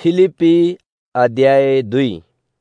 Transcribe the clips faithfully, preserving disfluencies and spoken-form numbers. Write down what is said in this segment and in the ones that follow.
फिलिप्पी अध्याय दुई।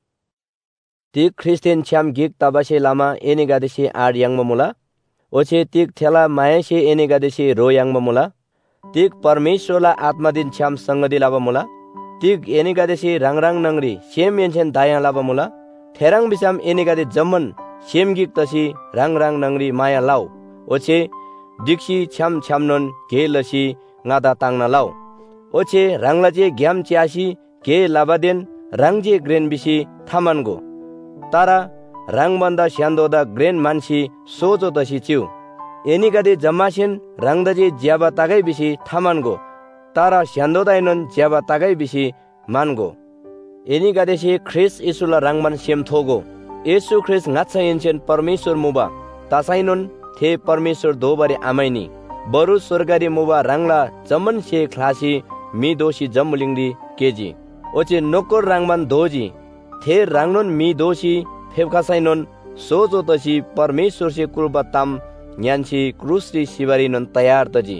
तिक ख्रिस्टियन छ्याम गिक तबासे लामा एनिगादेसे आर यांगमा मुला ओछे तिक थेला मायासे एनिगादेसे रो यांगमा मुला तिक परमेश्वरला आत्मा दिन छ्याम संगदि लाबा मुला तिक एनिगादेसे रांग-रांग नंगरी सेम येनछेन दाया लाबा मुला थेरांग बिसाम एनिगादे जम्मन सेम गिक तसी रांग-रांग नंगरी माया लाव ओछे दिक्सी छ्याम छ्यामनन घे लसी ngada tangna law oche ranglaje gyam chiasi ke labaden rangje gren bisi thamango tara rangbanda syandoda gren mansi sojo dasi chiu enigade jamasien rangdaje jaba tagai bisi thamango tara syandodainon jaba tagai bisi mango enigade se Chris isula rangman sem thogo yesu Chris ngatsa yenchen परमेश्वर मुबा tasainon the परमेश्वर दोबारे आमाइनी बरु स्वर्गारी मुबा रांगला जमन से खलासी me दोषी जम्मुलिंगरी KG ओचे नोकर रांगमान doji थे रांगनोन me दोषी फेबखासाइनोन सोजो तसी परमेश्वर से कुर्बताम न्यानसी क्रूसरी सिबारीनोन तयार तजी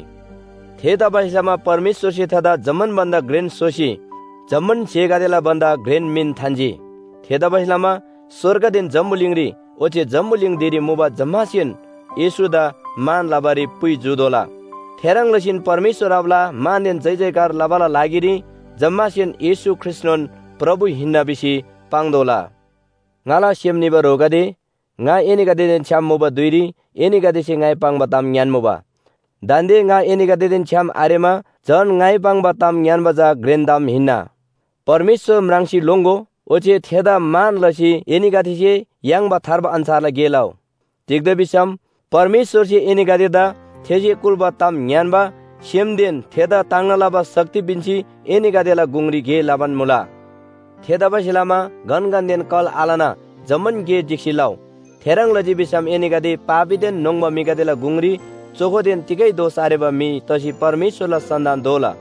थे दबाइसामा परमेश्वर से थदा जमन बन्दा ग्रेन सोसी जमन से गादेला बन्दा ग्रेन मिन थान्जी थे दबाइसामा स्वर्गदेन जम्मुलिंगरी ओचे जम्मुलिंग देरी मुबा जम्मासियन येसुदा मान लाबारी पुई जुदोला थेरांग लसिन परमेश्वर आवला मानदेन जय जयकार लाबाला लागिरी जम्मासिन येसु ख्रिस्टन प्रभु हिन्ना बिसी पांगदोला ngala siam niba rogade nga enigade den cham moba duiri enigade se ngai pangba tam nyan moba dande nga enigade den cham arema jon ngai pangba tam nyan baja grendam hinna परमेश्वर mrangsi longo oche theda man lasi enigade se yangba tharba ansarla gelaw tikda bisam परमेश्वर से एनिगादेदा थेजे कुलबा ताम न्यानबा सेमदेन थेदा तांगनालाबा शक्ति बिन्सी एनिगादेला गुंगरी गे लाबान मुला थेदाबा सिलामा गनगनदेन call आलाना जमन गे जिक्सिलाव थेरांग लजी बिसाम एनिगादे पापिदेन नोंगबा मिगादेला गुंगरी चोखोदेन तिकै दोष आरेबा me तसी परमेश्वरला संदान दोला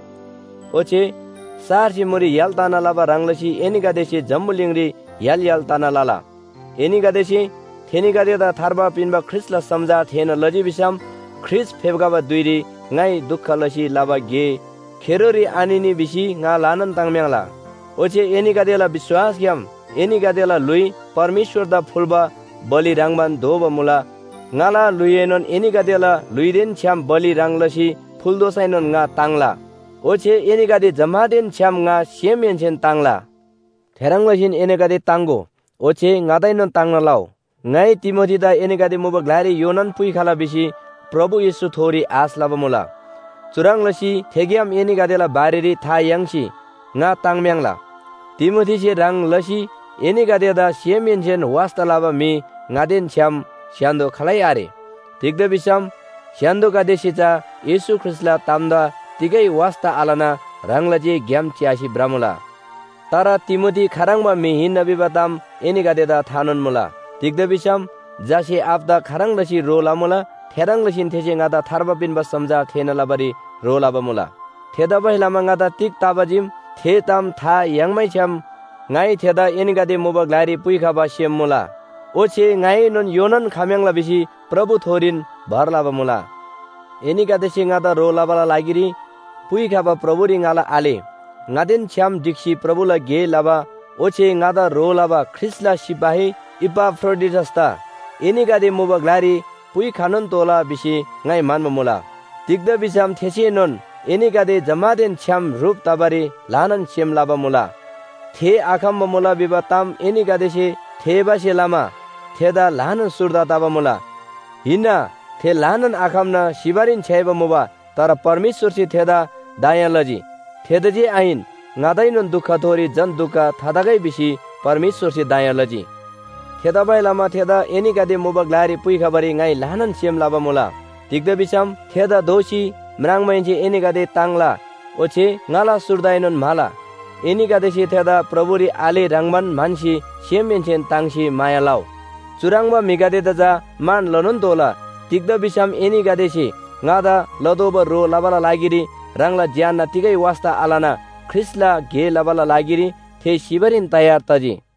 ओचे सारसी मुरी यालताना लाबा रांगलसी एनिगादेसे जम्मुलिंगरी याल यालताना लाला एनिगादेसे थेनिगादेदा थारबा पिनबा ख्रिस्टला समझा थेन लजी बिसाम ख्रिस्ट फेबगाबा दुइरी ngai dukha lasi laba ge kherori anini bisi nga lanan tangmyangla oche enigadela biswas gyam enigadela lui परमेश्वर दा फुलबा बलि रांगमान दोबा मुला ngala luyenon enigadela luiden cham बलि रांगलसी फुलदोसाइनन nga tangla oche enigade jamaden cham nga semenchen tangla theranglasin enigade tango oche ngadainon tangna law ngai तिमोथीदा एनिगादे मुबा ग्लारी योनन पुई खाला BC प्रभु येशु थोरी आस लाबा मुला चुरांग लसी थेगियाम एनिगादेला बारेरी था यांगसी nga tangmyangला तिमोथी से रांग लसी एनिगादेदा सेमेनजेन वास्ता लाबा मी ngaden छ्याम स्यान्दो खलाई आरे तिगदा बिसाम स्यान्दो गादेसिचा येशु ख्रिस्टला तामदा तिगै वास्ता आलाना रांगलाजे ग्याम च्यासी ब्रामुला तारा तिमोथी खारांगबा मी हिन नबीबाताम एनिगादेदा थानन मुला तिगदा बिसाम जासे आपदा खारांग लसी रो लामुला थेरांग लसिन थेसे ngada tharba binba समझा थेना लाबारी रो लाबा मुला थेदा बहिलामा ngada तिक ताबाजिम थे ताम था यांगमै छ्याम ngai थेदा एनिगादे मोबा ग्लारी पुइखाबा सेम मुला ओछे ngai नन योनन खाम्यांगला बिसी प्रभु थोरिन भर लाबा मुला एनिगादे से ngada रो लाबाला लागिरी पुइखाबा प्रभु रिंगाला आले ngaden छ्याम दिक्सी प्रभुला गे लाबा ओछे ngada रो लाबा ख्रिस्टला सिपाही इपाफ्रोडिटसता एनिगादे मोबा ग्लारी पुई खानन तोला बिसी ngai मानमा मुला तिगदा बिसाम थेसेनन एनिगादे जमादेन छ्याम रूप ताबारी लानन सेम लाबा मुला थे आखाम मुला बिबाताम एनिगादे से थेबासे लामा थेदा लानन सुरदा ताबा मुला हिना थे लानन आखामना सिबारिन छेबा मुबा तर परमेश्वर से थेदा दाया लजी थेदजे आइन ngaदाइनन दुख थोरी जन दुख थादागै बिसी परमेश्वर से दाया लजी थेदा बाय लामा थेदा एनिगादे मोबा ग्लारी पुइखाबारी ngai लानन सेम लाबा मुला तिगदा बिसाम थेदा दोषी म्रांगमाइनसे एनिगादे तांगला ओछे ngala सुरदाइनन माला एनिगादे से थेदा प्रभुरी आले रांगमान मानसी सेमेनसेन तांगसी माया लाव चुरांगबा मिगादे दजा मान लनन तोला तिगदा बिसाम एनिगादे से ngada लदोबा रो लाबाला लागिरी रांगला ज्यानना तिगै वास्ता आलाना ख्रिस्टला गे लाबाला लागिरी थे सिबरिन तयार तजी